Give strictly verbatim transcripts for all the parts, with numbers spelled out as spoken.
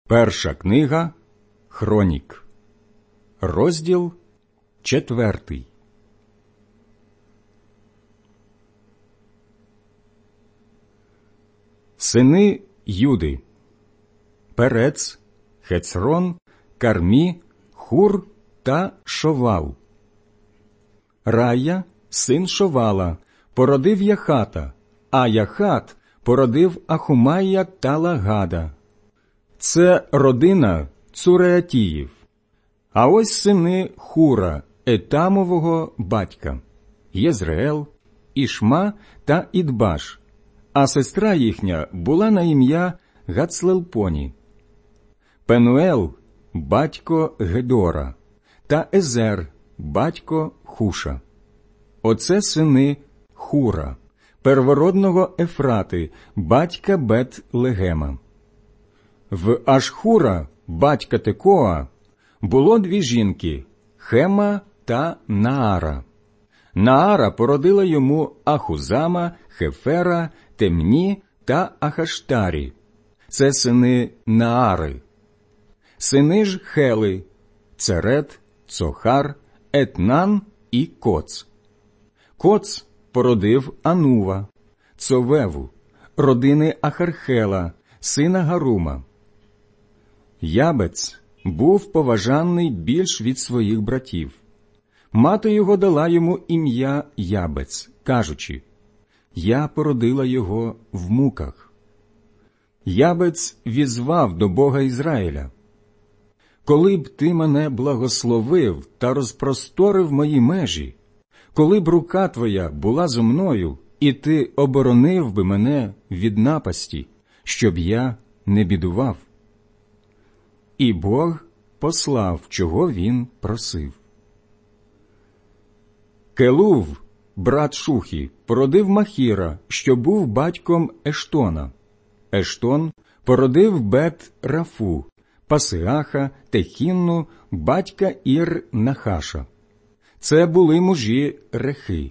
Перша книга Хронік, розділ четвертий. Сини Юди: Перец, Хецрон, Кармі, Хур та Шовал. Рая, син Шовала, породив Яхата, а Яхат породив Ахумая та Лагада. Це родина Цуреатіїв. А ось сини Хура, Етамового батька: Єзреел, Ішма та Ідбаш, а сестра їхня була на ім'я Гацлелпоні. Пенуел – батько Гедора, та Езер – батько Хуша. Оце сини Хура, первородного Ефрати, батька Бет-Легема. В Ашхура, батька Текоа, було дві жінки – Хема та Наара. Наара породила йому Ахузама, Хефера, Темні та Ахаштарі. Це сини Наари. Сини ж Хели – Церет, Цохар, Етнан і Коц. Коц породив Анува, Цовеву, родини Ахархела, сина Гарума. Ябец був поважаний більш від своїх братів. Мати його дала йому ім'я Ябец, кажучи: «Я породила його в муках». Ябец візвав до Бога Ізраїля: «Коли б ти мене благословив та розпросторив мої межі, коли б рука твоя була зо мною, і ти оборонив би мене від напасті, щоб я не бідував». І Бог послав, чого він просив. Келув, брат Шухі, породив Махіра, що був батьком Ештона. Ештон породив Бет-Рафу, Пасеаха, Техінну, батька Ір-Нахаша. Це були мужі Рехи.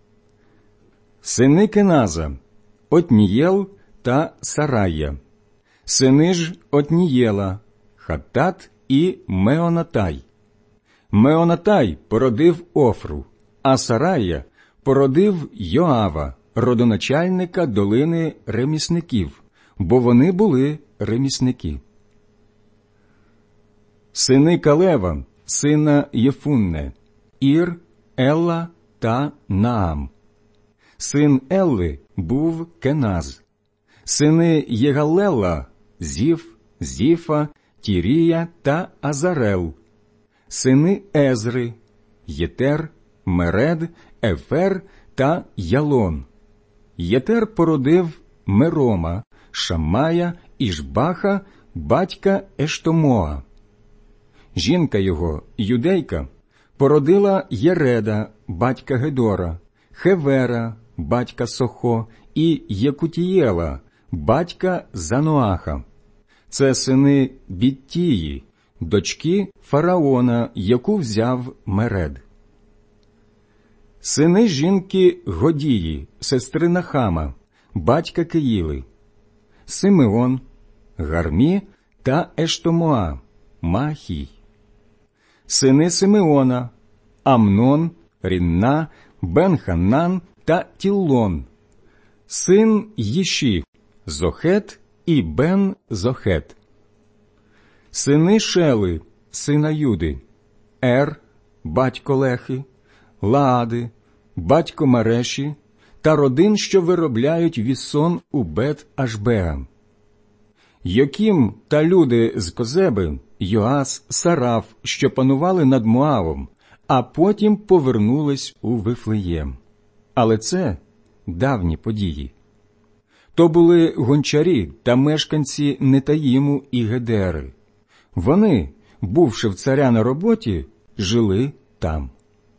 Сини Кеназа – Отнієл та Сарая. Сини ж Отнієла – Хаттат і Меонатай. Меонатай породив Офру, а Сарая породив Йоава, родоначальника долини ремісників, бо вони були ремісники. Сини Калева, сина Єфунне: Ір, Елла та Наам. Син Елли був Кеназ. Сини Єгалела – Зіф, Зіфа, Тірія та Азарел. Сини Езри – Єтер, Меред, Ефер та Ялон. Єтер породив Мерома, Шамая, Ішбаха, батька Ештомоа. Жінка його, юдейка, породила Єреда, батька Гедора, Хевера, батька Сохо, і Єкутієла, батька Заноаха. Це сини Біттії, дочки фараона, яку взяв Меред. Сини жінки Годії, сестри Нахама, батька Киїли: Симеон, Гармі та Ештомоа, Махій. Сини Симеона: Амнон, Рінна, Бен-Ханан та Тіллон. Син Їші: Зохет і Бен-Зохет. Сини Шели, сина Юди: Ер, батько Лехи, Лаади, батько Мареші, та родин, що виробляють вісон у Бет-Ашбеа. Йокім та люди з Козеби, Йоас, Сараф, що панували над Моавом, а потім повернулись у Вифлеєм. Але це давні події. То були гончарі та мешканці Нетаїму і Гедери. Вони, бувши в царя на роботі, жили там.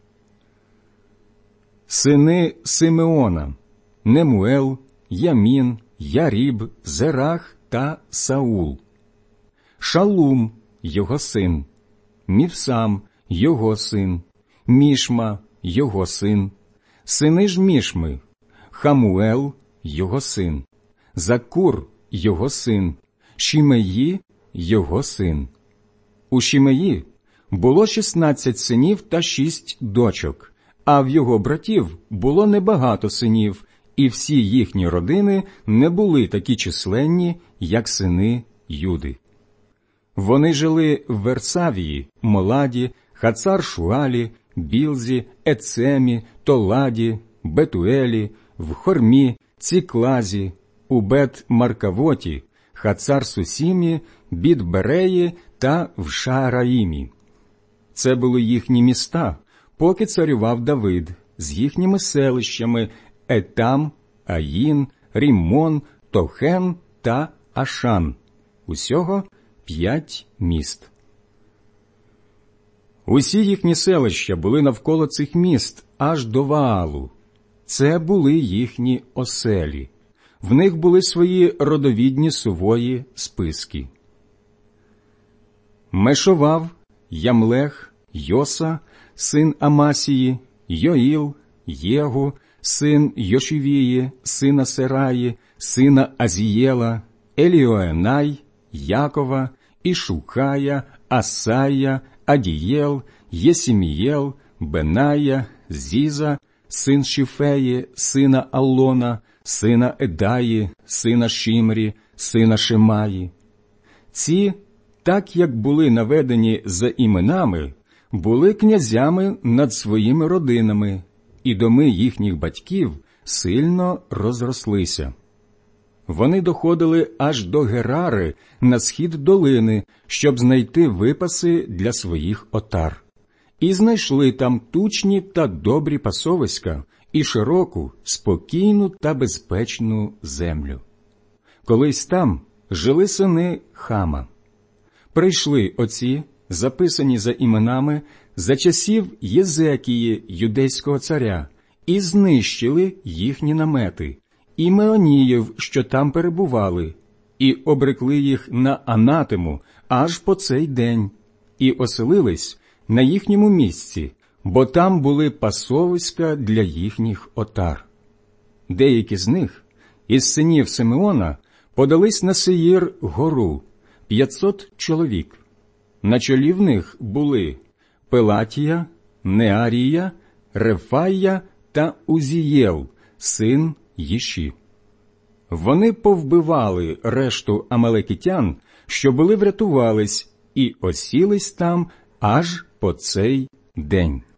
Сини Симеона: Немуел, Ямін, Яріб, Зерах та Саул. Шалум – його син, Мівсам – його син, Мішма – його син. Сини ж Мішми: Хамуел – його син, Закур – його син, Шімеї його син. У Шімеї було шістнадцять синів та шість дочок, а в його братів було небагато синів, і всі їхні родини не були такі численні, як сини Юди. Вони жили в Версавії, Моладі, Хацар-Шуалі, Білзі, Ецемі, Толаді, Бетуелі, в Хормі, Ціклазі, у Бет-Маркавоті, Хацар-Сусімі, Біт-Береї та в Шаараїмі. Це були їхні міста, поки царював Давид, з їхніми селищами Етам, Аїн, Ріммон, Тохен та Ашан. Усього п'ять міст. Усі їхні селища були навколо цих міст, аж до Ваалу. Це були їхні оселі. В них були свої родовідні сувої списки. Мешовав, Ямлех, Йоса, син Амасії, Йоїл, Єгу, син Йошівії, сина Сераї, сина Азієла, Еліоенай, Якова, Ішукая, Асая, Адієл, Єсімієл, Беная, Зіза, син Шіфеї, сина Аллона, сина Едаї, сина Шимрі, сина Шемаї. Ці, так як були наведені за іменами, були князями над своїми родинами, і доми їхніх батьків сильно розрослися. Вони доходили аж до Герари на схід долини, щоб знайти випаси для своїх отар. І знайшли там тучні та добрі пасовиська і широку, спокійну та безпечну землю. Колись там жили сини Хама. Прийшли оці, записані за іменами, за часів Єзекії, юдейського царя, і знищили їхні намети, і меоніїв, що там перебували, і обрекли їх на анатему аж по цей день, і оселились на їхньому місці, бо там були пасовиська для їхніх отар. Деякі з них, із синів Симеона, подались на Сеїр гору, п'ятсот чоловік. На чолі в них були Пелатія, Неарія, Рефая та Узієл, син Їші. Вони повбивали решту амалекитян, що були врятувались, і осілись там аж по цей день.